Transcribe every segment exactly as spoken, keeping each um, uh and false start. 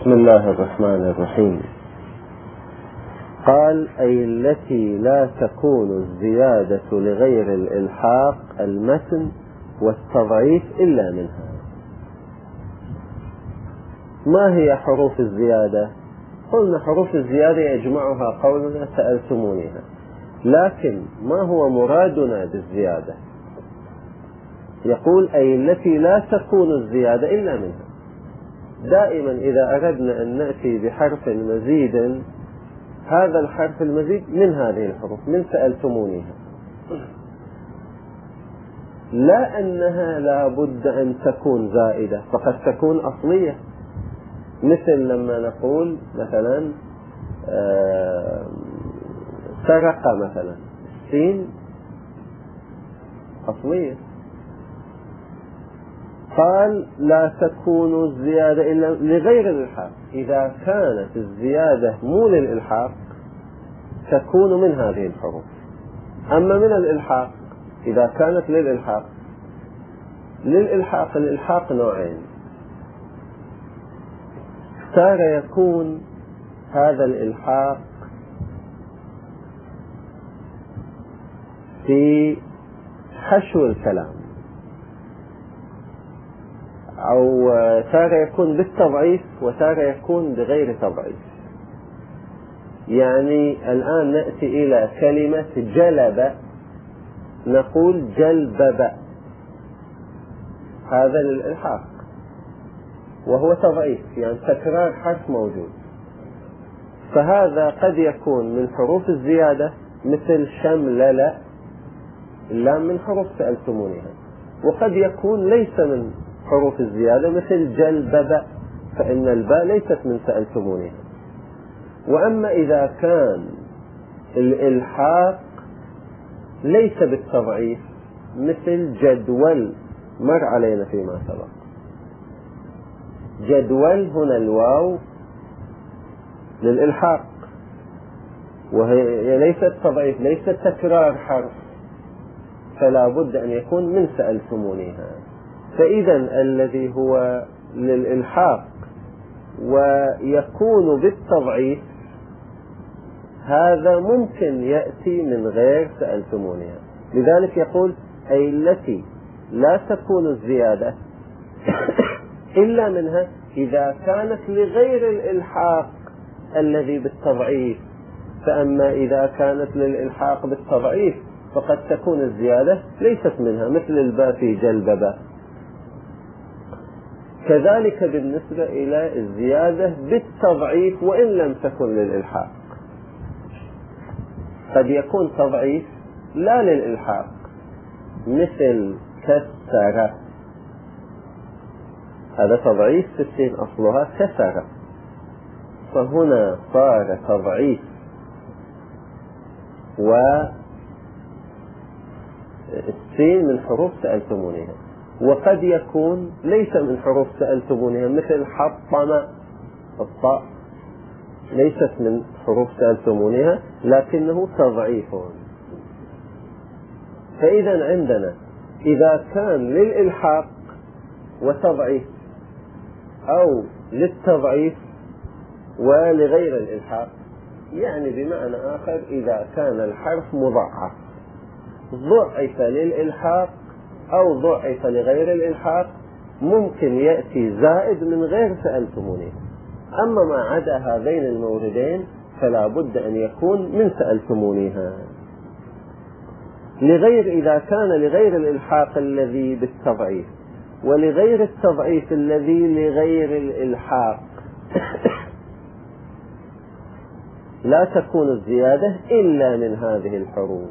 بسم الله الرحمن الرحيم. قال: أي التي لا تكون الزيادة لغير الإلحاق المتن والتضعيف إلا منها. ما هي حروف الزيادة؟ قلنا حروف الزيادة يجمعها قولنا سألتمونيها، لكن ما هو مرادنا بالزيادة؟ يقول: أي التي لا تكون الزيادة إلا منها. دائما إذا أردنا أن نأتي بحرف مزيد، هذا الحرف المزيد من هذه الحروف، من سألتمونيها، لا أنها لا بد أن تكون زائدة، فقد تكون أصلية، مثل لما نقول مثلا آه سرق مثلا، السين أصلية. قال: لا تكون الزيادة إلا لغير الإلحاق. إذا كانت الزيادة مو للإلحاق تكون من هذه الحروف. أما من الإلحاق إذا كانت للإلحاق، للإلحاق الإلحاق نوعين: تارة يكون هذا الإلحاق في حشو الكلام، أو تارة يكون بالتضعيف وتارة يكون بغير تضعيف. يعني الآن نأتي إلى كلمة جلب، نقول جلبب، هذا للإلحاق وهو تضعيف، يعني تكرار حرف موجود. فهذا قد يكون من حروف الزيادة مثل شملل، اللام من حروف سألتمونيها، وقد يكون ليس من حروف الزيادة مثل جلبب، فإن الباء ليست من سألتمونيها. وأما إذا كان الإلحاق ليس بالتضعيف مثل جدول، مر علينا فيما سبق، جدول هنا الواو للإلحاق، وهي ليست تضعيف، ليست تكرار حرف، فلا بد أن يكون من سألتمونيها. فإذا الذي هو للإلحاق ويكون بالتضعيف هذا ممكن يأتي من غير سألتمونيها. لذلك يقول: أي التي لا تكون الزيادة إلا منها إذا كانت لغير الإلحاق الذي بالتضعيف. فأما إذا كانت للإلحاق بالتضعيف فقد تكون الزيادة ليست منها، مثل الباء في جلبب. كذلك بالنسبة إلى الزيادة بالتضعيف وإن لم تكن للإلحاق، قد يكون تضعيف لا للإلحاق، مثل كسر، هذا تضعيف في السين أصلها كسر، فهنا صار تضعيف، والسين من حروف سألتمونيها. وقد يكون ليس من حروف سألتمونيها، مثل حطم، الطاء ليست من حروف سألتمونيها لكنه تضعيف. فإذا عندنا إذا كان للإلحاق وتضعيف، أو للتضعيف ولغير الإلحاق، يعني بمعنى آخر إذا كان الحرف مضاعف، ضعف للإلحاق أو ضعف لغير الإلحاق، ممكن يأتي زائد من غير سألتمونيه. أما ما عدا هذين الموردين فلا بد أن يكون من سألتمونيها. لغير إذا كان لغير الإلحاق الذي بالتضعيف ولغير التضعيف الذي لغير الإلحاق لا تكون الزيادة إلا من هذه الحروف،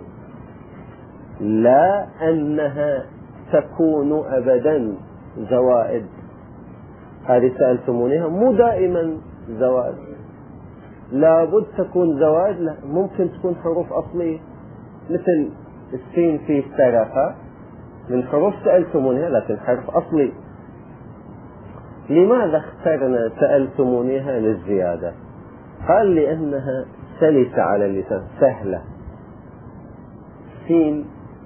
لا أنها تكون أبدا زوائد. هذه سألتمونيها مو دائما زوائد، لابد تكون زوائد، لا ممكن تكون حروف أصلية، مثل السين في سرقة من حروف سألتمونيها لكن حرف أصلي. لماذا اخترنا سألتمونيها للزيادة؟ قال: لأنها سلسة على اللسان، سهلة. السين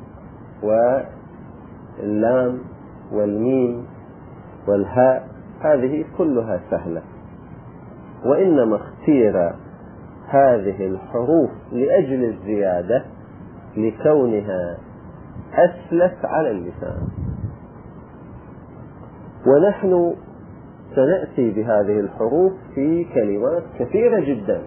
واللام والميم والهاء هذه كلها سهلة، وإنما اختير هذه الحروف لأجل الزيادة لكونها أسلس على اللسان. ونحن سنأتي بهذه الحروف في كلمات كثيرة جدا،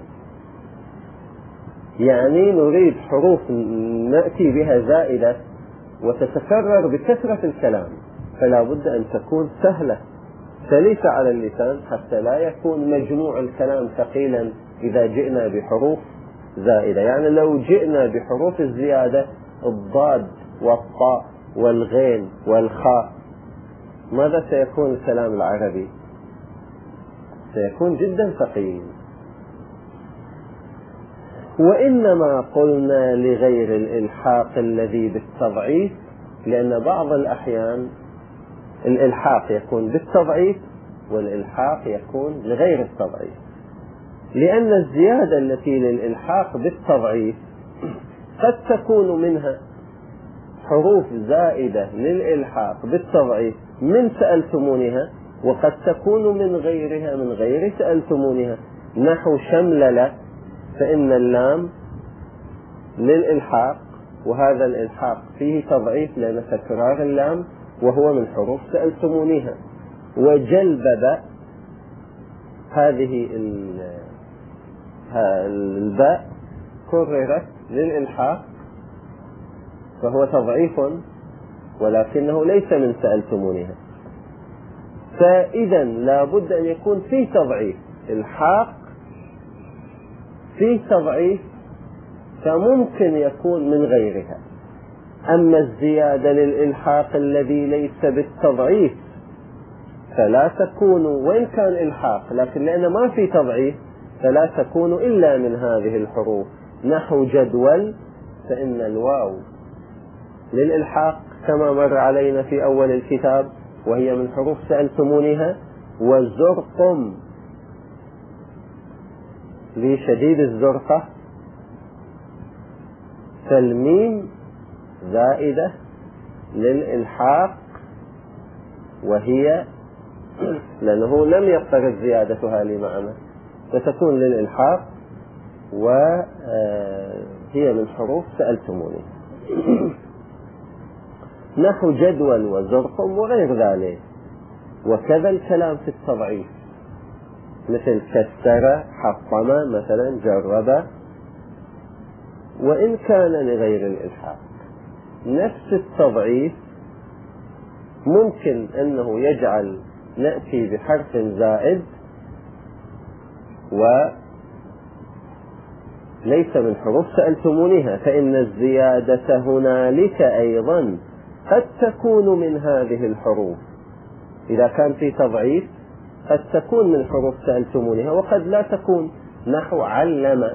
يعني نريد حروف نأتي بها زائدة وتتكرر بكثرة الكلام، فلا بد أن تكون سهلة سلسة على اللسان حتى لا يكون مجموع الكلام ثقيلا إذا جئنا بحروف زائدة. يعني لو جئنا بحروف الزيادة الضاد والطاء والغين والخاء، ماذا سيكون الكلام العربي؟ سيكون جدا ثقيل. وإنما قلنا لغير الإلحاق الذي بالتضعيف، لأن بعض الأحيان الإلحاق يكون بالتضعيف والإلحاق يكون لغير التضعيف، لأن الزيادة التي للإلحاق بالتضعيف قد تكون منها حروف زائدة للإلحاق بالتضعيف من سألتمونها، وقد تكون من غيرها من غير سألتمونها، نحو شملل، فإن اللام للإلحاق وهذا الإلحاق فيه تضعيف لأن تكرار اللام وهو من حروف سألتمونها. وجلبب، هذه الباء كررت للإلحاق فهو تضعيف ولكنه ليس من سألتمونها، فإذا لا بد أن يكون فيه تضعيف. الحاق فيه تضعيف فممكن يكون من غيرها. أما الزيادة للإلحاق الذي ليس بالتضعيف فلا تكون، وإن كان إلحاق لكن لأن ما في تضعيف فلا تكون إلا من هذه الحروف، نحو جدول، فإن الواو للإلحاق كما مر علينا في أول الكتاب وهي من حروف سألتمونها. وزرقم لشديد الزرقة، فالميم زائدة للإلحاق وهي لأنه لم يضطرد زيادتها لي معنا فتكون للإلحاق وهي من حروف سألتموني، نحو جدول وزرقم وغير ذلك. وكذا الكلام في التضعيف مثل كسر، حطم مثلا، جرب، وإن كان لغير الإلحاق. نفس التضعيف ممكن أنه يجعل نأتي بحرف زائد وليس من حروف سألتمونها، فإن الزيادة هنالك أيضا قد تكون من هذه الحروف. إذا كان في تضعيف قد تكون من حروف سألتمونها وقد لا تكون، نحو علم،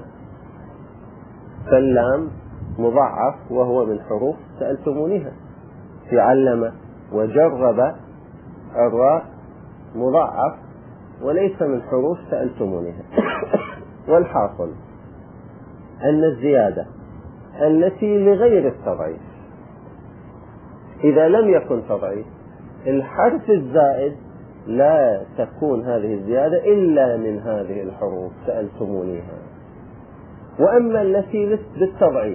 فاللام مضاعف وهو من حروف سألتمونها في علم. وجرب، الراء مضاعف وليس من حروف سألتمونها. والحاصل أن الزيادة التي لغير التضعيف إذا لم يكن تضعيف الحرف الزائد لا تكون هذه الزيادة إلا من هذه الحروف سألتمونيها. وأما التي بالتضعيف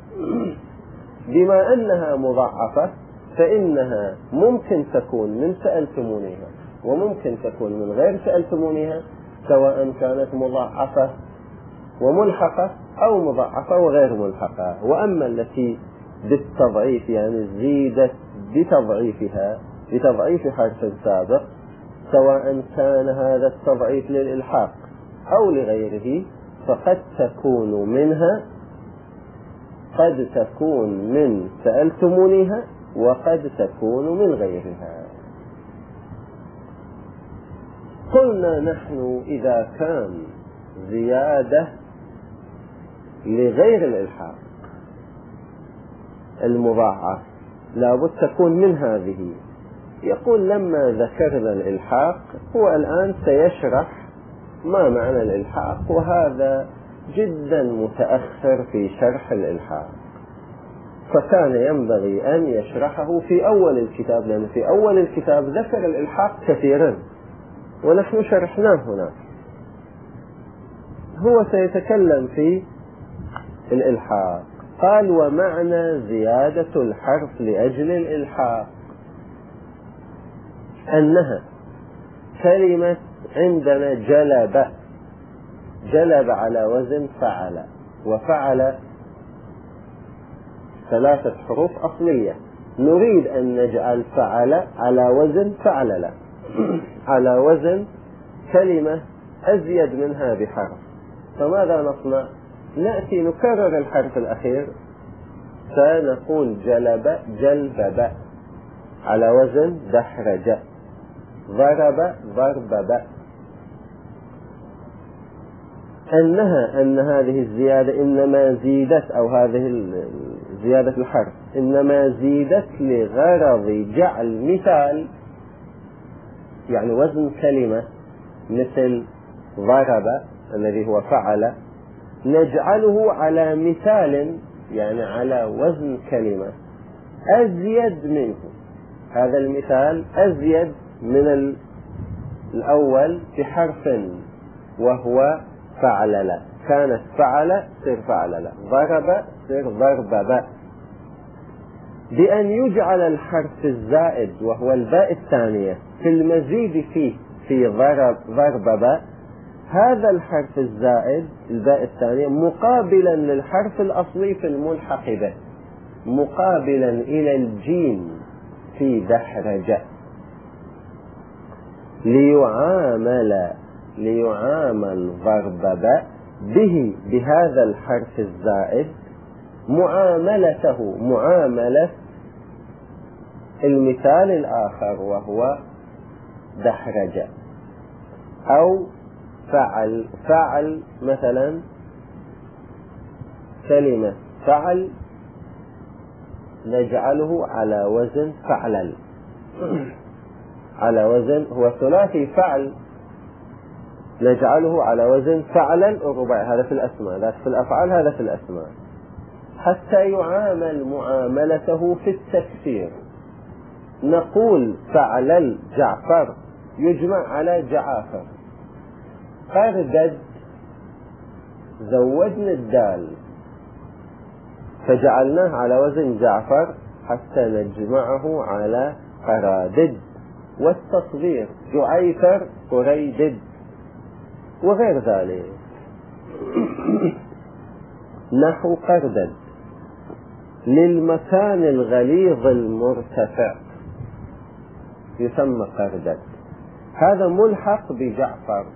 بما أنها مضاعفة فإنها ممكن تكون من سألتمونيها وممكن تكون من غير سألتمونيها، سواء كانت مضاعفة وملحقة أو مضاعفة وغير ملحقة. وأما التي بالتضعيف يعني زيدت بتضعيفها بتضعيف حرف سابق، سواء كان هذا التضعيف للإلحاق أو لغيره، فقد تكون منها قد تكون من سألتمونيها وقد تكون من غيرها. قلنا نحن إذا كان زيادة لغير الإلحاق المضاعف لابد تكون من هذه. يقول لما ذكرنا الإلحاق هو الآن سيشرح ما معنى الإلحاق، وهذا جدا متأخر في شرح الإلحاق، فكان ينبغي أن يشرحه في أول الكتاب، لأن في أول الكتاب ذكر الإلحاق كثيرا ونحن شرحناه هنا. هو سيتكلم في الإلحاق. قال: ومعنى زيادة الحرف لأجل الإلحاق أنها كلمة عندنا جلب، جلب على وزن فعل، وفعل ثلاثة حروف أصلية، نريد أن نجعل فعل على وزن فعلل، على وزن كلمة أزيد منها بحرف. فماذا نصنع؟ نأتي نكرر الحرف الأخير، فنقول جلب جلبب على وزن دحرج، ضرب ضربب. أنها أن هذه الزيادة إنما زيدت، أو هذه زيادة الحرف إنما زيدت لغرض جعل مثال، يعني وزن كلمة مثل ضرب الذي هو فعل، نجعله على مثال، يعني على وزن كلمة أزيد منه. هذا المثال أزيد من الأول بحرف، وهو فعلل. كانت فعل صير فعلل، ضرب صير ضربب، بأن يجعل الحرف الزائد وهو الباء الثانية في المزيد فيه في ضرب ضربب، هذا الحرف الزائد الباء الثانية مقابلا للحرف الأصلي في الملحق به، مقابلا إلى الجيم في دحرج، ليعامل ليعامل ضربب به بهذا الحرف الزائد معاملته معاملة المثال الآخر وهو دحرج. أو فعل فعل مثلا كلمة فعل نجعله على وزن فعلل، على وزن هو ثلاثي فعل، نجعله على وزن فعلل الرباعي. هذا في الأسماء، ذاك في الأفعال، هذا في الأسماء، حتى يعامل معاملته في التكسير. نقول فعلل جعفر يجمع على جعافر. قردد زودنا الدال فجعلناه على وزن جعفر حتى نجمعه على قرادد. والتصغير جعيفر قريدد وغير ذلك. نحو قردد للمكان الغليظ المرتفع يسمى قردد، هذا ملحق بجعفر.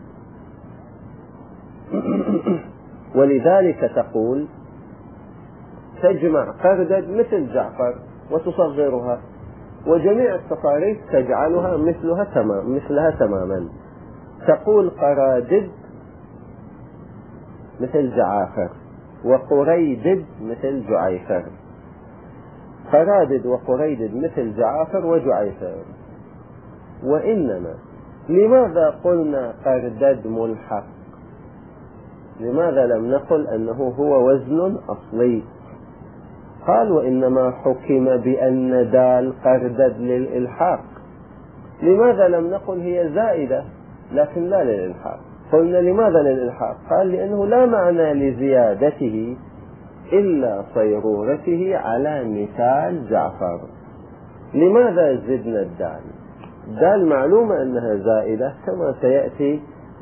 ولذلك تقول تجمع قردد مثل جعفر وتصغرها، وجميع التصاريف تجعلها مثلها تمام مثلها تماما. تقول قرادد مثل جعافر، وقريدد مثل جعيفر. قرادد وقريدد مثل جعافر وجعيفر. وإنما لماذا قلنا قردد ملحق؟ لماذا لم نقل أنه هو وزن أصلي؟ قال: وإنما حكم بأن دال قردد للإلحاق. لماذا لم نقل هي زائدة لكن لا للإلحاق؟ قلنا لماذا للإلحاق؟ قال: لأنه لا معنى لزيادته إلا صيرورته على مثال جعفر. لماذا زدنا الدال؟ الدال معلومة أنها زائدة كما سيأتي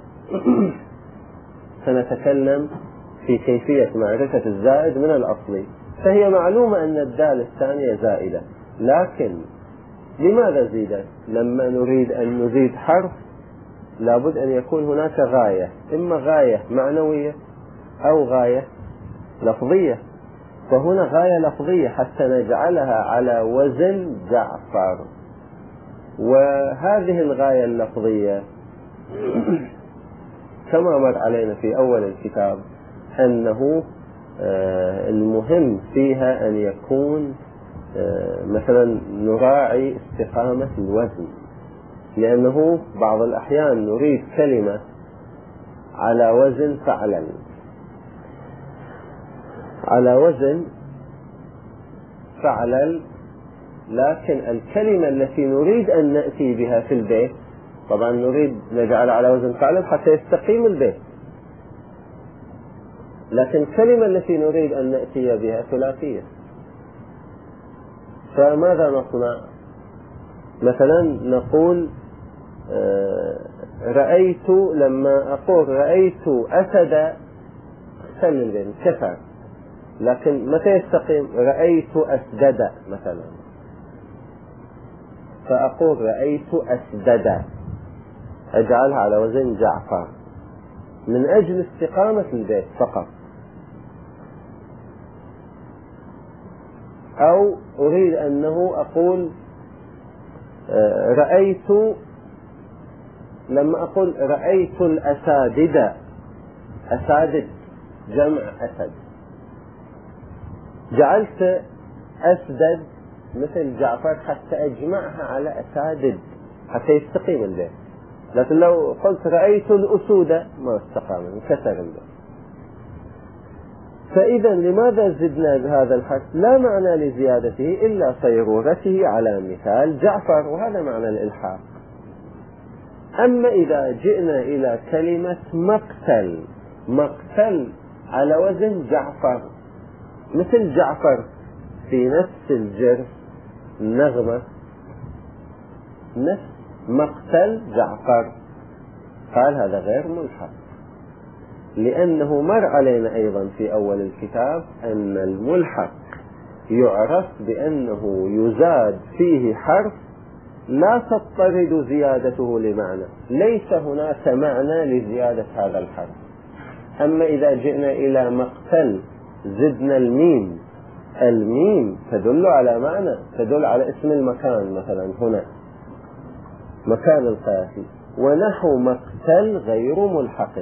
سنتكلم في كيفية معرفة الزائد من الأصلي، فهي معلومة أن الدال الثانية زائدة. لكن لماذا زيدت؟ لما نريد أن نزيد حرف لابد أن يكون هناك غاية، إما غاية معنوية أو غاية لفظية. فهنا غاية لفظية حتى نجعلها على وزن جعفر. وهذه الغاية اللفظية كما مر علينا في أول الكتاب أنه المهم فيها أن يكون مثلا نراعي استقامة الوزن، لأنه بعض الأحيان نريد كلمة على وزن فعلل، على وزن فعلل، لكن الكلمة التي نريد أن نأتي بها في البيت طبعا نريد نجعل على وزن فعلل حتى يستقيم البيت. لكن الكلمة التي نريد أن نأتي بها ثلاثية. فماذا نصنع؟ مثلا نقول رأيت، لما أقول رأيت أسد خلي بين كسر، لكن متى يستقيم؟ رأيت أسدد مثلا، فأقول رأيت أسدد أجعلها على وزن جعفر من أجل استقامة البيت فقط. أو أريد أنه أقول رأيت، لما أقول رأيت الأسادد، أسادد جمع أسد، جعلت أسدد مثل جعفر حتى أجمعها على أسادد حتى يستقيم البيت. لكن لو قلت رأيت الأسود ما استقام، انكسر البيت. فإذا لماذا زدنا هذا الحرف؟ لا معنى لزيادته إلا صيرورته على مثال جعفر، وهذا معنى الإلحاق. أما إذا جئنا إلى كلمة مقتل، مقتل على وزن جعفر مثل جعفر في نفس الجرس النغمة، نفس مقتل جعفر، قال هذا غير ملحق، لأنه مر علينا أيضا في أول الكتاب أن الملحق يعرف بأنه يزاد فيه حرف لا تضطرد زيادته لمعنى، ليس هناك معنى لزيادة هذا الحرف. أما إذا جئنا إلى مقتل زدنا الميم، الميم تدل على معنى، تدل على اسم المكان، مثلا هنا مكان القافي، ونحو مقتل غير ملحق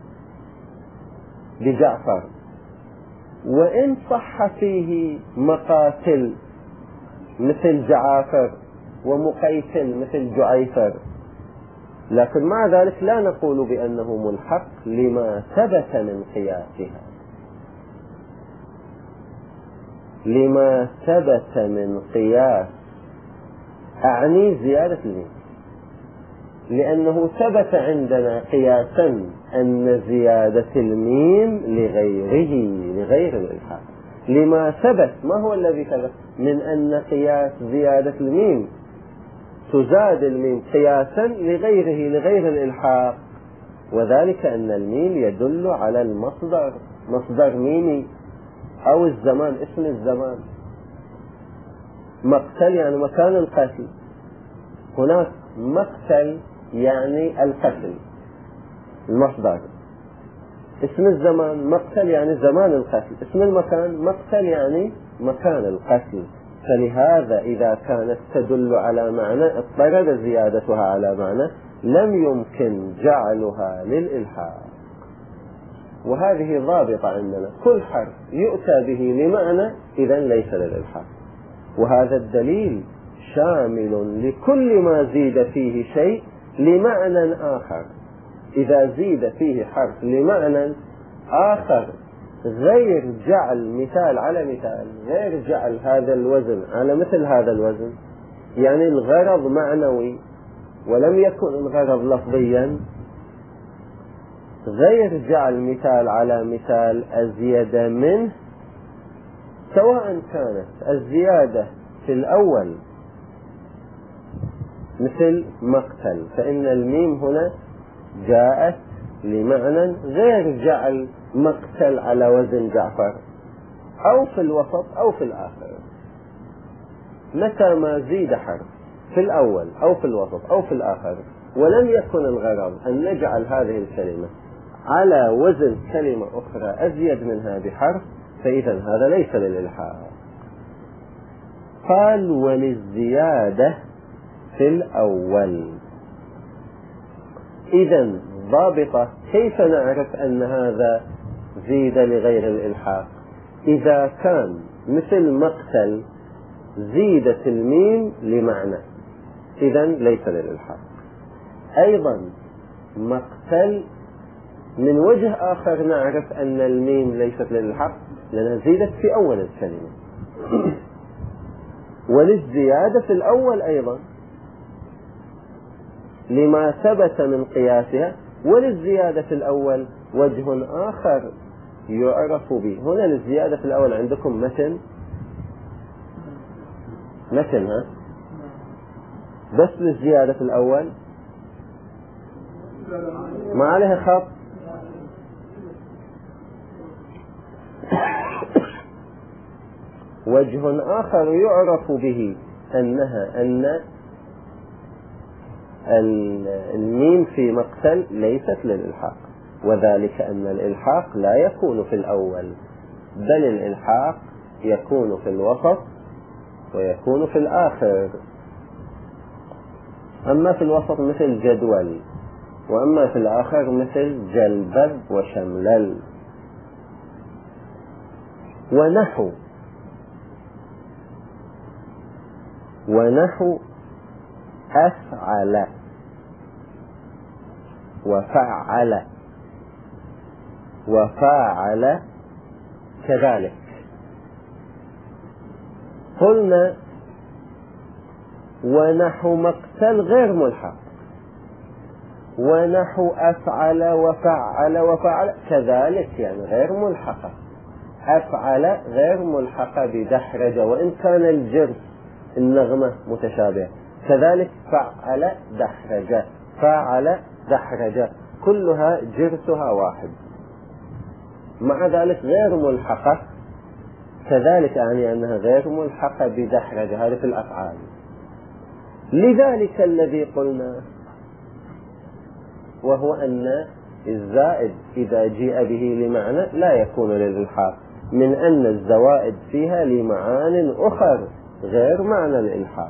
بجعفر. وإن صح فيه مقاتل مثل جعافر ومقيتل مثل جعيفر، لكن مع ذلك لا نقول بأنه ملحق لما ثبت من قياسها، لما ثبت من قياس، أعني زيادة الميم، لأنه ثبت عندنا قياسا أن زيادة الميم لغيره، لغير الإلحاق. لما ثبت، ما هو الذي ثبت؟ من أن قياس زيادة الميم تزاد الميم قياسا لغيره، لغير الإلحاق، وذلك أن الميم يدل على المصدر، مصدر ميمي، أو الزمان، اسم الزمان. مقتل يعني مكان القتل، هناك مقتل يعني القتل المصدر. اسم الزمان مقتل يعني زمان القتل، اسم المكان مقتل يعني مكان القتل. فلهذا إذا كانت تدل على معنى اضطرد زيادتها على معنى، لم يمكن جعلها للإلحاق. وهذه ضابطة عندنا، كل حرف يؤتى به لمعنى إذن ليس للإلحاق. وهذا الدليل شامل لكل ما زيد فيه شيء لمعنى آخر. إذا زيد فيه حرف لمعنى آخر غير جعل مثال على مثال، غير جعل هذا الوزن على مثل هذا الوزن، يعني الغرض معنوي ولم يكن الغرض لفظيا، غير جعل مثال على مثال أزيد منه، سواء كانت الزيادة في الأول مثل مقتل، فإن الميم هنا جاءت لمعنى غير جعل مقتل على وزن جعفر، أو في الوسط أو في الآخر. متى ما زيد حرف في الأول أو في الوسط أو في الآخر ولم يكن الغرض أن نجعل هذه الكلمة على وزن كلمة أخرى أزيد منها بحرف، فإذا هذا ليس للإلحاق. قال وللزيادة في الأول. إذن ضابطة، كيف نعرف أن هذا زيد لغير الإلحاق؟ إذا كان مثل مقتل زيدت الميم لمعنى، إذن ليس للإلحاق. أيضا مقتل من وجه آخر نعرف أن الميم ليست للإلحاق لأنها زيدت في أول الكلمة. وللزيادة في الأول أيضا لما ثبت من قياسها. وللزيادة في الأول وجه آخر يعرف به. هنا للزيادة في الأول عندكم متن متن ها بس للزيادة في الأول ما عليها خط. وجه آخر يعرف به أنها أن الميم في مقتل ليست للإلحاق، وذلك أن الإلحاق لا يكون في الأول، بل الإلحاق يكون في الوسط ويكون في الآخر. أما في الوسط مثل جدول، وأما في الآخر مثل جلبب وشملل. ونحو ونحو أفعل وفعل وفاعل كذلك. قلنا ونحو مقتل غير ملحق، ونحو أفعل وفعل وفعل كذلك يعني غير ملحقة. أفعل غير ملحقة بدحرجة وإن كان الجرس النغمة متشابهة، كذلك فعل دحرجة فعل دحرجة كلها جرسها واحد، مع ذلك غير ملحقة كذلك، يعني أنها غير ملحقة بدحرجة. هذا في الأفعال. لذلك الذي قلنا وهو أن الزائد إذا جيء به لمعنى لا يكون للإلحاق، من أن الزوائد فيها لمعان أخر غير معنى الإلحاق.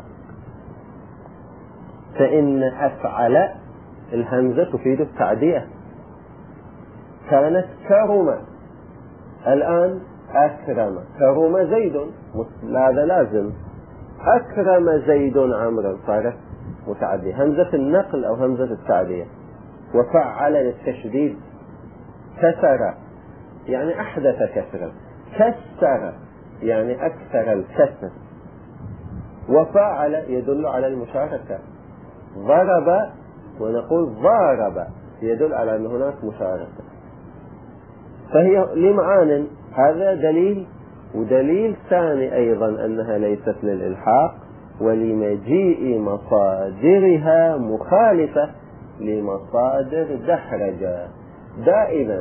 فإن أفعل الهمزة تفيد التعدية، كانت كرم، الآن أكرم. كرم زيد، هذا لازم. أكرم زيد عمرا، صارت متعدية، همزة النقل أو همزة التعدية. وفعل للتشديد، كسر يعني أحدث كسرا، كسر يعني أكثر الكسر. وفعل يدل على المشاركة. ضرب ونقول ضارب يدل على أن هناك مشاركة. فهي لمعان. هذا دليل، ودليل ثاني أيضا أنها ليست للإلحاق، ولمجيء مصادرها مخالفة لمصادر دحرجة. دائما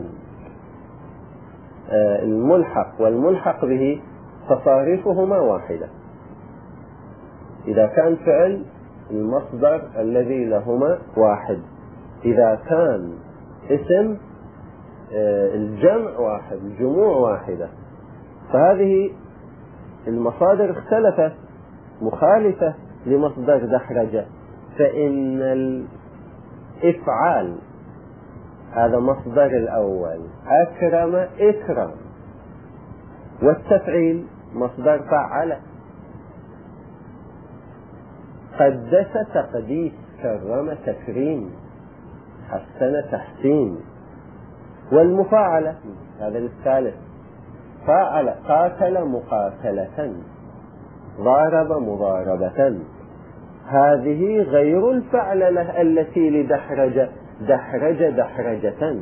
الملحق والملحق به تصاريفهما واحدة. إذا كان فعل المصدر الذي لهما واحد، إذا كان اسم الجمع واحد، الجموع واحدة. فهذه المصادر اختلفت مخالفة لمصدر دحرجة. فإن الإفعال هذا مصدر الأول، أكرم إكرام، والتفعيل مصدر فعل. قدس تقديس، كرم تكريم، حسن تحسين. والمفاعلة هذا الثالث، فاعل، قاتل مقاتلة، ضارب مضاربة. هذه غير الفعلة التي لدحرجة، دحرج دحرجة.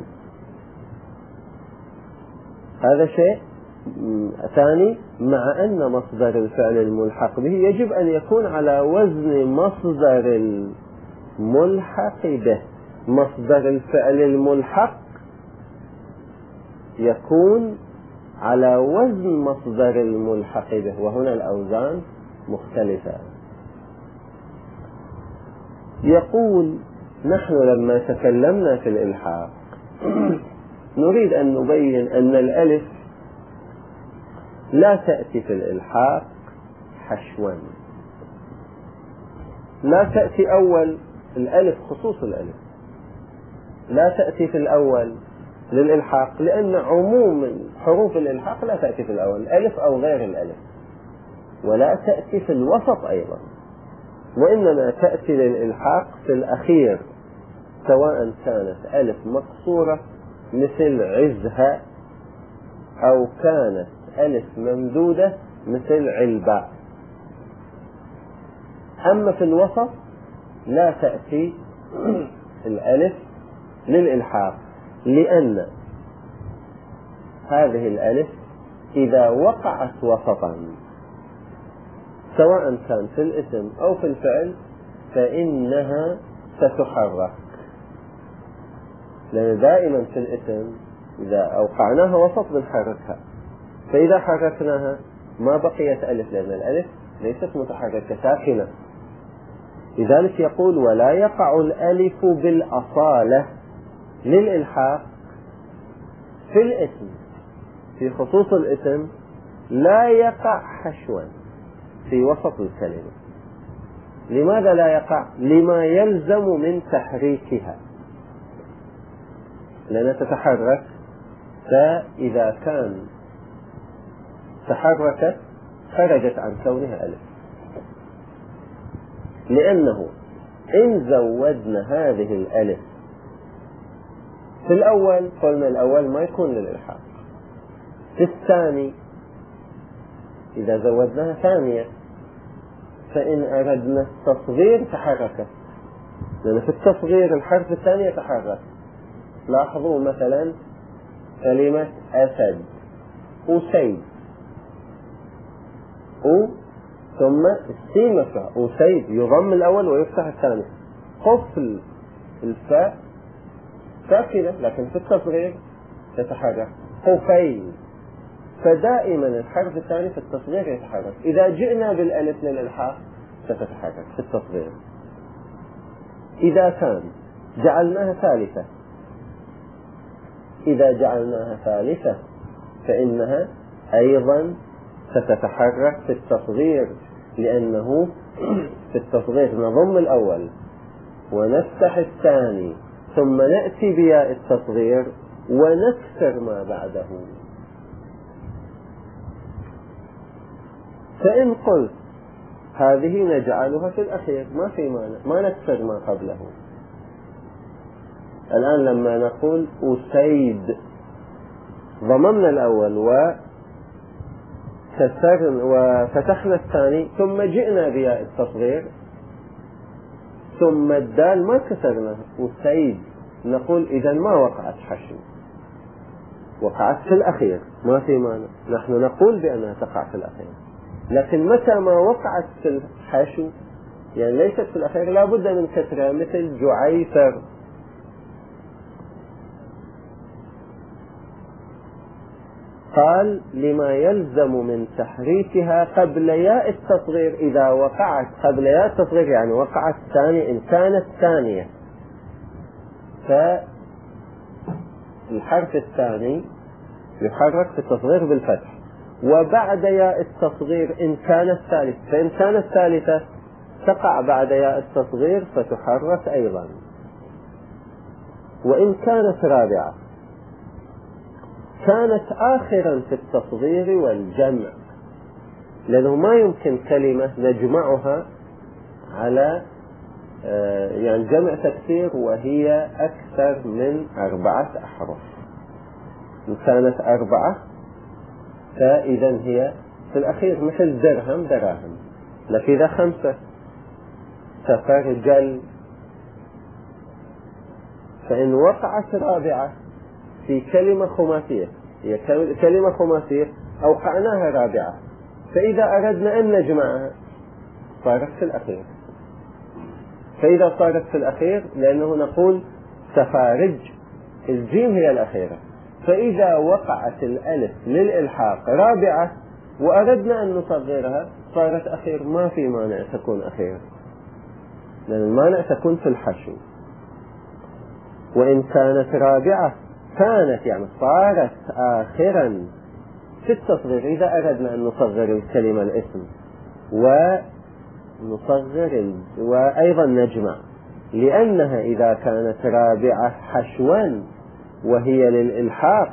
هذا شيء ثاني، مع أن مصدر الفعل الملحق به يجب أن يكون على وزن مصدر الملحق به. مصدر الفعل الملحق يكون على وزن مصدر الملحق به، وهنا الأوزان مختلفة. يقول نحن لما تكلمنا في الإلحاق نريد أن نبين أن الألف لا تأتي في الإلحاق حشوا، لا تأتي أول الألف، خصوص الألف لا تأتي في الأول للإلحاق، لأن عموم حروف الإلحاق لا تأتي في الأول، الألف أو غير الألف. ولا تأتي في الوسط أيضا، وإنما تأتي للإلحاق في الأخير، سواء كانت ألف مقصورة مثل عزها، أو كانت ألف ممدودة مثل علباء. أما في الوسط لا تأتي الألف للإلحاق، لأن هذه الألف إذا وقعت وسطا سواء كان في الاسم أو في الفعل فإنها ستحرك، لأن دائما في الاسم إذا أوقعناها وسط بنحركها، فإذا حركناها ما بقيت ألف لأن الألف ليست متحركة ساكنة. لذلك يقول ولا يقع الألف بالأصالة للإلحاق في الاسم، في خصوص الاسم لا يقع حشوا في وسط الكلمة. لماذا لا يقع؟ لما يلزم من تحريكها، لأنها تتحرك، فإذا كان تحركت خرجت عن كونها ألف، لأنه إن زودنا هذه الألف في الأول قلنا الأول ما يكون للإلحاق، في الثاني إذا زودناها ثانية فإن أردنا التصغير تحركت، لأن في التصغير الحرف الثاني يتحرك. لاحظوا مثلا كلمة أسد أسيد أو ثم السين مفتوح أسيد يضم الأول ويفتح الثاني، قفل الفاء ساكنة لكن في التصغير تتحرك قفيل، فدائما الحرف الثاني في التصغير يتحرك. إذا جئنا بالألف للإلحاق ستتحرك في التصغير. إذا كان جعلناها ثالثة إذا جعلناها ثالثة فإنها أيضا ستتحرك في التصغير، لأنه في التصغير نضم الأول ونفتح الثاني ثم نأتي بياء التصغير ونكسر ما بعده. فإن قلت هذه نجعلها في الأخير ما في مانع، ما نكسر ما قبله. الآن لما نقول أسيد ضممنا الأول وكسرنا وفتحنا الثاني ثم جئنا بياء التصغير ثم الدال ما كسرنا أسيد، نقول إذا ما وقعت حشو، وقعت في الأخير ما في مانع، نحن نقول بأنها تقع في الأخير. لكن متى ما وقعت في الحشو يعني ليست في الأخير لا بد من كسرها، مثل جعيفر. قال لما يلزم من تحريكها قبل ياء التصغير، إذا وقعت قبل ياء التصغير يعني وقعت ثانية إن كانت ثانية فالحرف الثاني يحرك في التصغير بالفتح، وبعد ياء التصغير إن كانت ثالثة، فإن كانت ثالثة تقع بعد ياء التصغير فتحرك أيضا. وإن كانت رابعة كانت آخرا في التصغير والجمع، لأنه ما يمكن كلمة نجمعها على يعني جمع تكسير وهي أكثر من أربعة أحرف. إن كانت أربعة فإذا هي في الأخير مثل درهم دراهم، لكن إذا خمسة تفرجل، فإن وقعت رابعة في كلمة خماسية هي كلمة خماسية أوقعناها رابعة، فإذا أردنا أن نجمعها صارت في الأخير. فإذا صارت في الأخير لأنه نقول تفارج الجيم هي الأخيرة، فإذا وقعت الألف للإلحاق رابعة وأردنا أن نصغرها صارت أخير، ما في مانع تكون أخير، لأن المانع تكون في الحشو. وإن كانت رابعة كانت يعني صارت آخرا في التصغير إذا أردنا أن نصغر الكلمة الاسم ونصغر وأيضا نجمع، لأنها إذا كانت رابعة حشوا وهي للإلحاق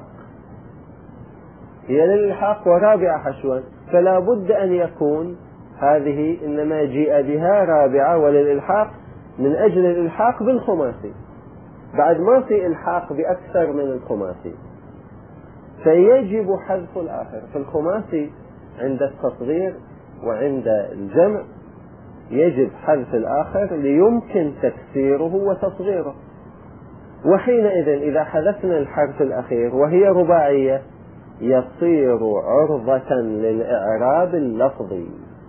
هي للإلحاق ورابعة حشوا، فلا بد أن يكون هذه إنما جيء بها رابعة وللإلحاق من أجل الإلحاق بالخماسي، بعد ما في إلحاق بأكثر من الخماسي فيجب حذف الآخر. في الخماسي عند التصغير وعند الجمع يجب حذف الآخر ليمكن تكسيره وتصغيره، وحينئذ إذا حذفنا الحرف الأخير وهي رباعية يصير عرضة للإعراب اللفظي،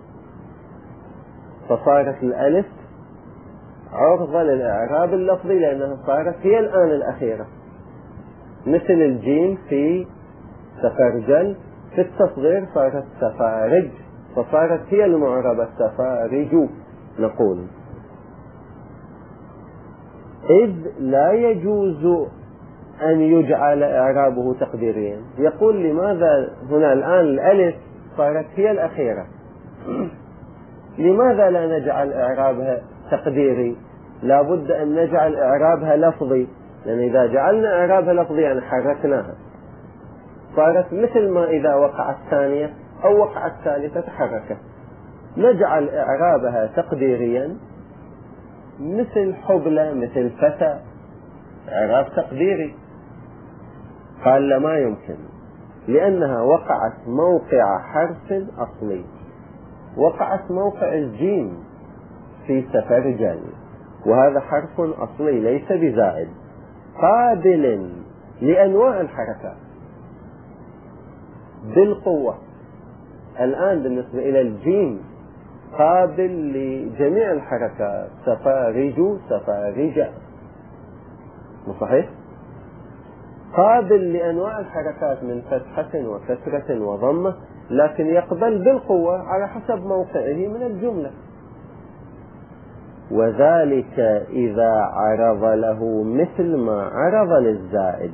فصارت الألف عرضة للإعراب اللفظي لأنها صارت هي الآن الأخيرة، مثل الجيم في سفرجل في التصغير صارت سفارج، فصارت هي المعربة سفارج نقول. إذ لا يجوز أن يجعل إعرابه تقديريا. يقول لماذا هنا الآن الألف صارت هي الأخيرة، لماذا لا نجعل إعرابها تقديري؟ لا بد أن نجعل إعرابها لفظي، لأن إذا جعلنا إعرابها لفظي يعني حركناها، صارت مثل ما إذا وقعت ثانية أو وقعت ثالثة تحركت. نجعل إعرابها تقديريا مثل حبلى مثل فتى، إعراب تقديري. قال لا ما يمكن، لأنها وقعت موقع حرف أصلي، وقعت موقع الجيم في سفرجل، وهذا حرف أصلي ليس بزائد، قابل لأنواع الحركات بالقوة. الآن بالنسبة إلى الجيم قابل لجميع الحركات، سفارج سفارجة، مو صحيح؟ قابل لأنواع الحركات من فتحة وكسرة وضمة، لكن يقبل بالقوة على حسب موقعه من الجملة. وذلك إذا عرض له مثل ما عرض للزائد.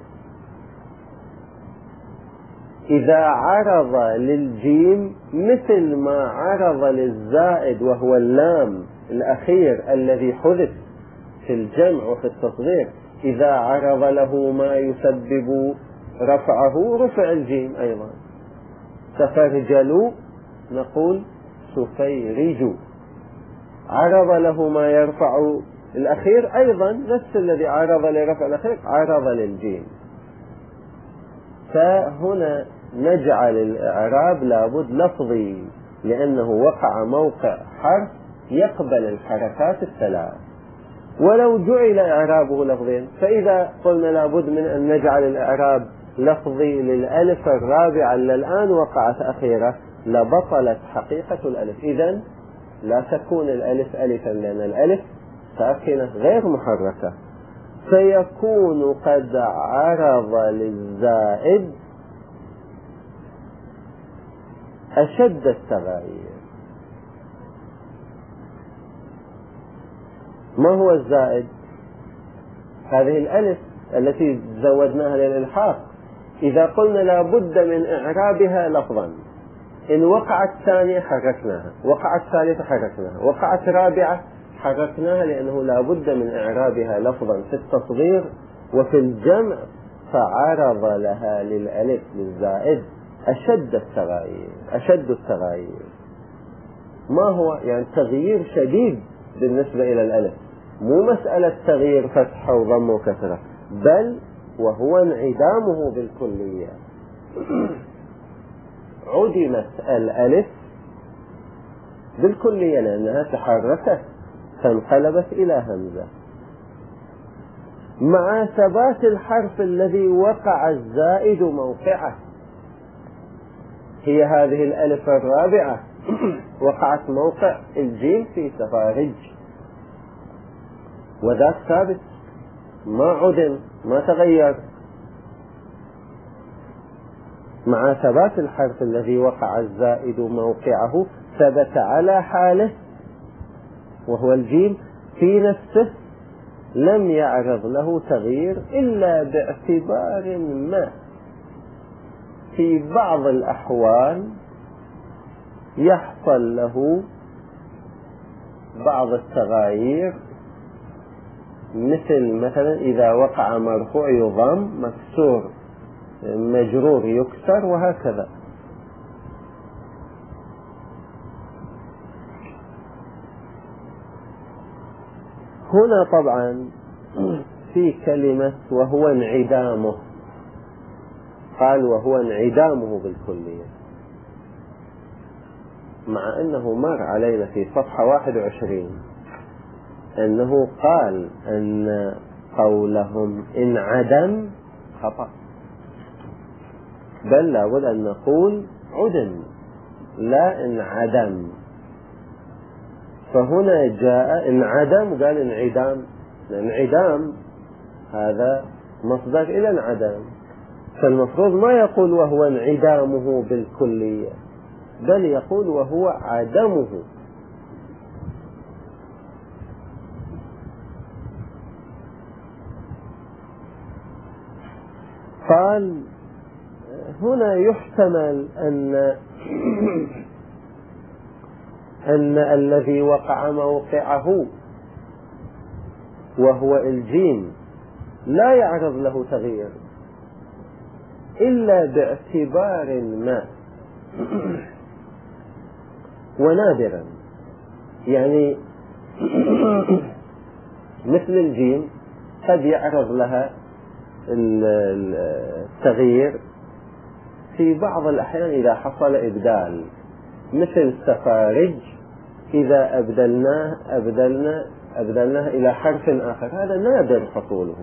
إذا عرض للجيم مثل ما عرض للزائد وهو اللام الأخير الذي حذف في الجمع وفي التصغير، إذا عرض له ما يسبب رفعه رفع الجيم أيضا. سفرجلوا نقول سفيرج. عرض له ما يرفع الأخير أيضا نفس الذي عرض لرفع الأخير عرض للجيم. فهنا نجعل الإعراب لابد لفظي، لأنه وقع موقع حرف يقبل الحركات الثلاث. ولو جعل إعرابه لفظيا، فإذا قلنا لابد من أن نجعل الإعراب لفظي للألف الرابعة اللي الآن وقعت أخيرة لبطلت حقيقة الألف. إذن لا تكون الألف ألفا، لأن الألف ساكنة غير محركة، فيكون قد عرض للزائد أشد التغاير. ما هو الزائد؟ هذه الألف التي زودناها للإلحاق. إذا قلنا لا بد من إعرابها لفظا، إن وقعت ثانية حركناها، وقعت ثالثة حركناها، وقعت رابعة حركناها، لأنه لا بد من إعرابها لفظا في التصغير وفي الجمع، فعرض لها للألف للزائد أشد التغاير. أشد التغاير ما هو؟ يعني تغيير شديد بالنسبة إلى الألف، مو مسألة تغيير فتحة وضم وكسرة، بل وهو انعدامه بالكلية. عدمت الألف بالكلية لأنها تحركت فانقلبت إلى همزة، مع ثبات الحرف الذي وقع الزائد موقعه. هي هذه الألف الرابعة وقعت موقع الجيم في سفارج، وذاك ثابت ما عدم ما تغير، مع ثبات الحرف الذي وقع الزائد موقعه ثبت على حاله وهو الجيم في نفسه، لم يعرض له تغيير إلا باعتبار ما. في بعض الأحوال يحصل له بعض التغاير، مثل مثلا إذا وقع مرفوع يضم، مكسور مجرور يكسر، وهكذا. هنا طبعا في كلمة وهو انعدامه، قال وهو انعدامه بالكلية، مع أنه مر علينا في صفحة واحد وعشرين أنه قال أن قولهم انعدم خطأ. بل لابد أن نقول عدم لا انعدم. فهنا جاء انعدم قال انعدام، انعدام هذا مصدر إلى انعدام، فالمفروض ما يقول وهو انعدامه بالكلية، بل يقول وهو عدمه. قال هنا يحتمل أن أن الذي وقع موقعه وهو الجيم لا يعرض له تغيير إلا باعتبار ما ونادرا، يعني مثل الجيم قد يعرض لها التغيير في بعض الأحيان إذا حصل إبدال، مثل سفارج إذا أبدلناه أبدلنا أبدلناه إلى حرف آخر، هذا نادر حصوله،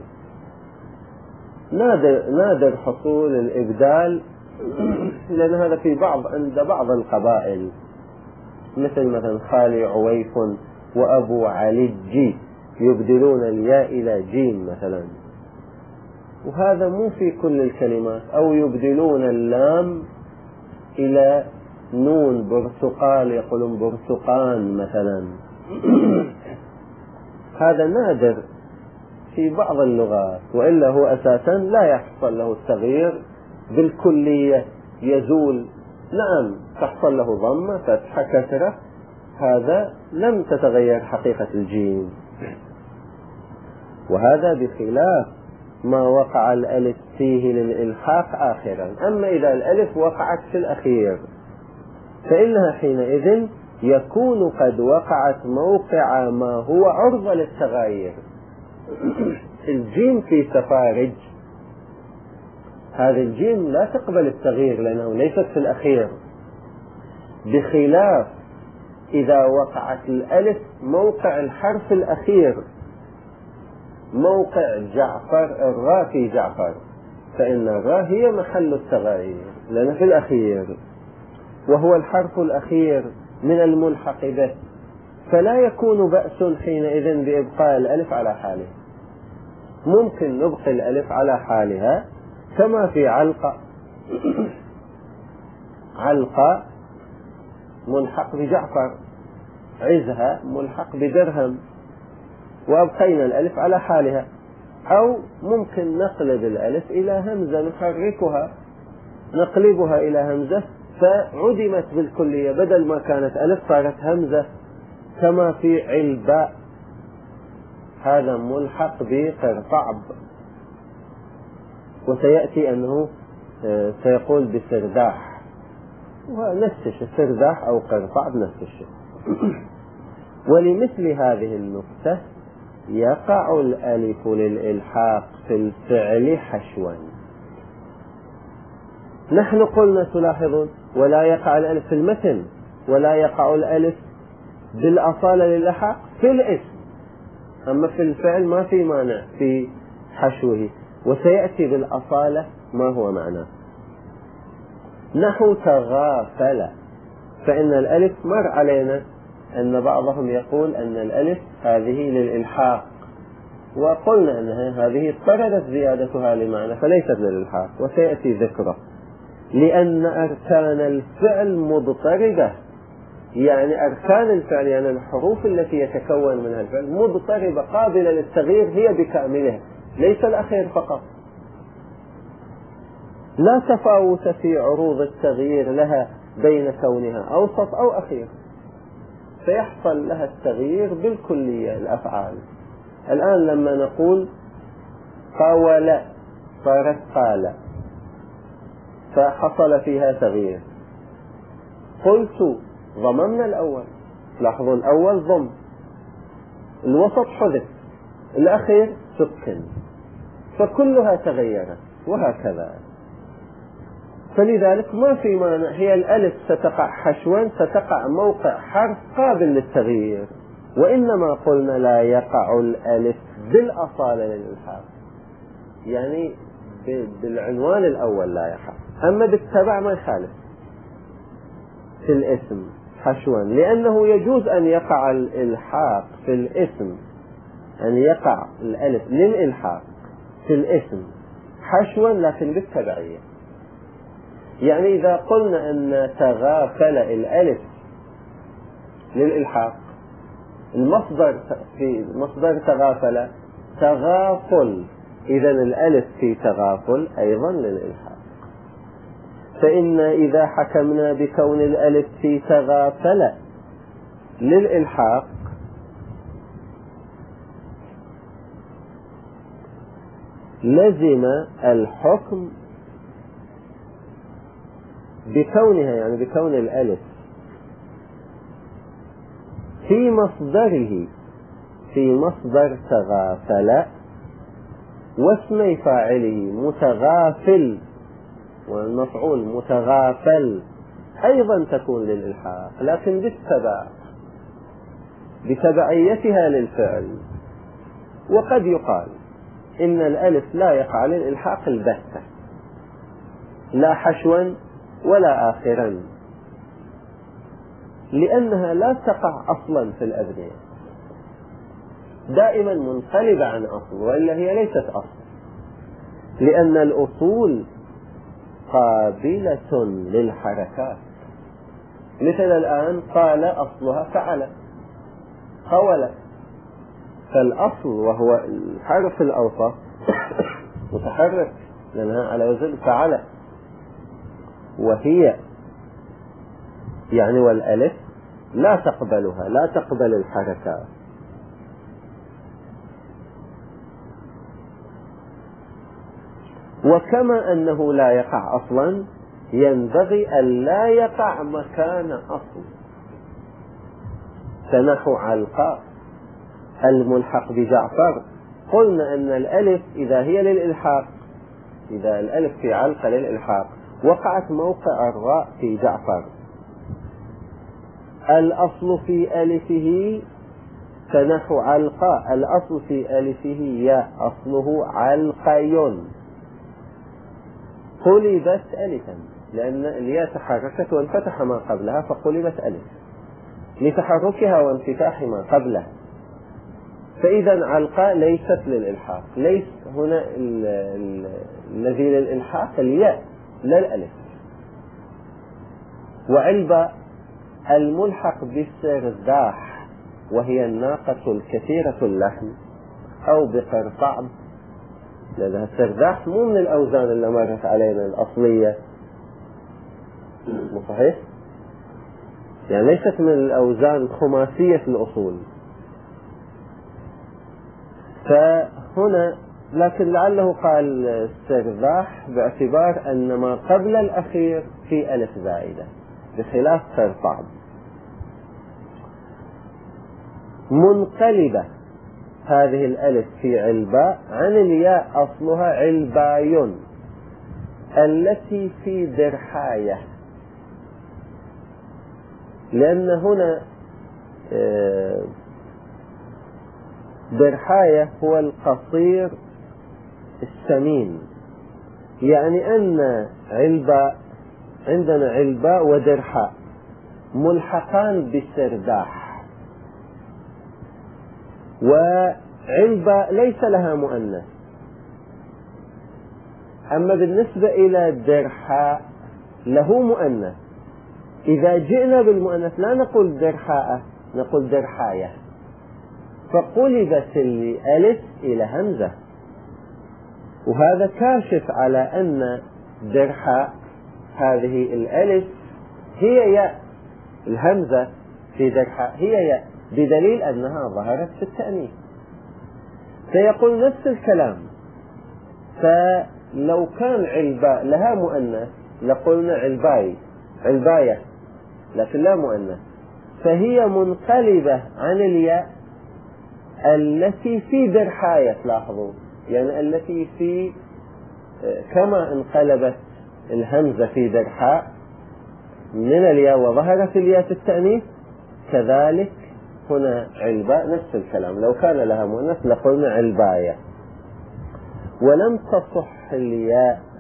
نادر نادر حصول الإبدال، لأن هذا في بعض عند بعض القبائل، مثل مثلا خالي عويف وأبو علي يبدلون الياء إلى جيم مثلا، وهذا مو في كل الكلمات، أو يبدلون اللام إلى نون، برتقال يقولون برتقان مثلا. هذا نادر في بعض اللغات، وإلا هو أساسا لا يحصل له التغيير بالكلية، يزول. نعم تحصل له ضمة فتحة كسرة، هذا لم تتغير حقيقة الجيم، وهذا بخلاف ما وقع الألف فيه للإلحاق آخرا. أما إذا الألف وقعت في الأخير فإنها حينئذ يكون قد وقعت موقع ما هو عرضة للتغاير. الجيم في سفارج هذه الجيم لا تقبل التغيير لأنه ليست في الأخير، بخلاف إذا وقعت الألف موقع الحرف الأخير، موقع جعفر، الراء في جعفر، فإن الراء هي محل التغيير لأن في الأخير، وهو الحرف الأخير من الملحق به، فلا يكون بأس حينئذ بإبقاء الألف على حاله. ممكن نبقي الألف على حالها كما في علقة، علقة ملحق بجعفر، عزها ملحق بدرهم، وأبقينا الألف على حالها. أو ممكن نقلب الألف إلى همزة، نحركها نقلبها إلى همزة فعدمت بالكلية، بدل ما كانت ألف صارت همزة، كما في علباء، هذا ملحق بقرطعب، وسيأتي أنه سيقول بسرداح، ونفس الشيء، سرداح أو قرطعب نفس الشيء. ولمثل هذه النقطة يقع الألف للإلحاق في الفعل حشوا. نحن قلنا تلاحظون ولا يقع الألف في المتن، ولا يقع الألف بالأصالة للإلحاق في الاسم، أما في الفعل ما في مانع في حشوه، وسيأتي بالأصالة ما هو معناه. نحو تغافل، فإن الألف مر علينا أن بعضهم يقول أن الألف هذه للإلحاق، وقلنا أنها هذه اضطردت زيادتها لمعنى فليست للإلحاق، وسيأتي ذكره، لأن أركان الفعل مضطردة، يعني أركان الفعل يعني الحروف التي يتكون منها الفعل مضطربة قابلة للتغيير هي بكاملها، ليس الأخير فقط. لا تفاوت في عروض التغيير لها بين كونها أوسط أو أخير، سيحصل لها التغيير بالكلية الأفعال. الآن لما نقول قاول صارت قال، فحصل فيها تغيير. قلت ضممنا الأول، لاحظوا الأول ضم، الوسط حذف، الأخير سكن، فكلها تغيرت، وهكذا. فلذلك ما في مانع، هي الألف ستقع حشوا، ستقع موقع حرف قابل للتغيير، وإنما قلنا لا يقع الألف بالأصالة للإلحاق، يعني بالعنوان الأول لا يقع. أما بالتبع ما يخالف في الاسم حشوا، لأنه يجوز أن يقع الإلحاق في الاسم، أن يقع الألف للإلحاق في الاسم حشوا لكن بالتبعية. يعني إذا قلنا أن تغافل الألف للإلحاق، المصدر في مصدر تغافل تغافل، إذا الألف في تغافل أيضا للإلحاق. فإن إذا حكمنا بكون الألف في تغافل للإلحاق لزم الحكم بكونها، يعني بكون الألف في مصدره في مصدر تغافل واسم فاعله متغافل والمفعول متغافل أيضا تكون للإلحاق، لكن بالتبع بتبعيتها للفعل. وقد يقال إن الألف لا يقع للإلحاق البتة، لا حشوا ولا آخرا، لأنها لا تقع أصلا في الأبنية، دائما منقلبة عن أصل، وإلا هي ليست أصل، لأن الأصول قابلة للحركات. مثل الآن قال أصلها فعل، قول، فالأصل وهو الحرف الأوسط متحرك لأنها على وزن فعل، وهي يعني والألف لا تقبلها، لا تقبل الحركات. وكما أنه لا يقع أصلا ينبغي أن لا يقع مكان أصل، كنحو علقاء الملحق بجعفر. قلنا أن الألف إذا هي للإلحاق، إذا الألف في علقة للإلحاق وقعت موقع الراء في جعفر، الأصل في ألفه كنحو علقاء، الأصل في ألفه يا، أصله علقي، قلبت ألفا لأن الياء تحركت وانفتح ما قبلها فقلبت ألف لتحركها وانفتاح ما قبلها. فإذا علقاء ليست للإلحاق، ليس هنا الذي للإلحاق الياء لا الألف. وعلبة الملحق بالسرداح وهي الناقة الكثيرة اللحم، أو بقرطعم، لأنها السرداح مو من الأوزان اللي مرت علينا الأصلية، مو صحيح؟ يعني ليست من الأوزان خماسية الأصول. فهنا لكن لعله قال السرداح باعتبار أن ما قبل الأخير في ألف زائدة، بخلاف قرطعم. منقلبة هذه الألف في علباء عن الياء أصلها علباي التي في درحاية، لأن هنا درحاية هو القصير السمين، يعني أن علباء عندنا علباء ودرحاء ملحقان بالسرداح، وعلباء ليس لها مؤنث. أما بالنسبة إلى درحاء له مؤنث، إذا جئنا بالمؤنث لا نقول درحاء، نقول درحاية، فقلبت الألف إلى همزة، وهذا كاشف على أن درحاء هذه الألف هي ياء، الهمزة في درحاء هي ياء، بدليل أنها ظهرت في التأنيث. فيقول نفس الكلام، فلو كان علباء لها مؤنث لقلنا علباي، علباية، لكن لا مؤنث، فهي منقلبة عن الياء التي في درحاية. لاحظوا يعني التي في، كما انقلبت الهمزة في درحاء من الياء وظهرت الياء في التأنيث، كذلك هنا علباء نفس الكلام، لو كان لها مؤنث لقلنا علباية. ولم تصح الياء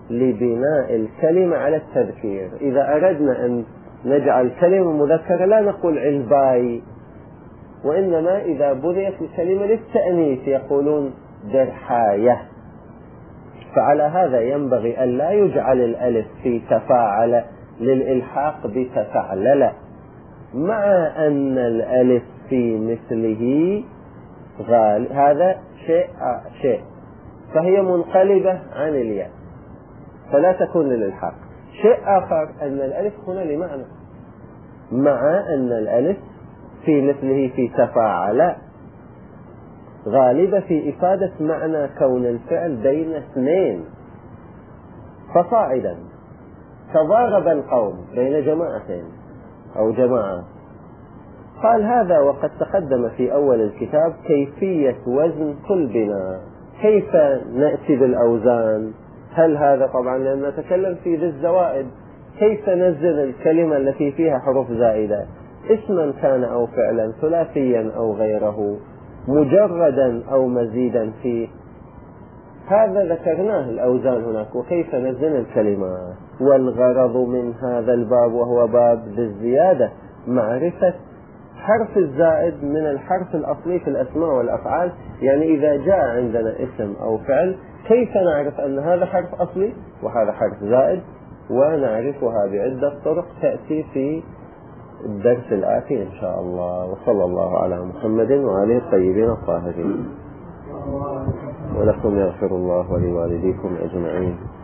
لبناء الكلمة على التذكير. إذا أردنا أن نجعل كلمة مذكرة لا نقول علباي، وإنما إذا بنيت الكلمة للتأنيث يقولون درحاية. فعلى هذا ينبغي أن لا يجعل الألف في تفاعل للإلحاق بتفعلل، مع أن الألف في مثله غال هذا شيء شيء فهي منقلبة عن الياء فلا تكون للإلحاق. شيء آخر أن الألف هنا لمعنى، مع أن الألف في مثله في تفاعل غالبة في إفادة معنى كون الفعل بين اثنين فصاعدا. تضارب القوم بين جماعتين أو جماعة. قال هذا وقد تقدم في أول الكتاب كيفية وزن كل بناء، كيف نأتي بالأوزان. هل هذا طبعا لأن نتكلم في ذي الزوائد، كيف نزل الكلمة التي فيها حروف زائدة، اسما كان أو فعلا، ثلاثيا أو غيره، مجردا أو مزيدا فيه. هذا ذكرناه الأوزان هناك وكيف نزل الكلمات. والغرض من هذا الباب وهو باب بالزيادة معرفة حرف الزائد من الحرف الأصلي في الأسماء والأفعال. يعني إذا جاء عندنا اسم أو فعل كيف نعرف أن هذا حرف أصلي وهذا حرف زائد، ونعرفها بعدة طرق تأتي في الدرس الآتي إن شاء الله. وصلى الله على محمد وآله الطيبين الطاهرين. ولكم يغفر الله ولوالديكم أجمعين.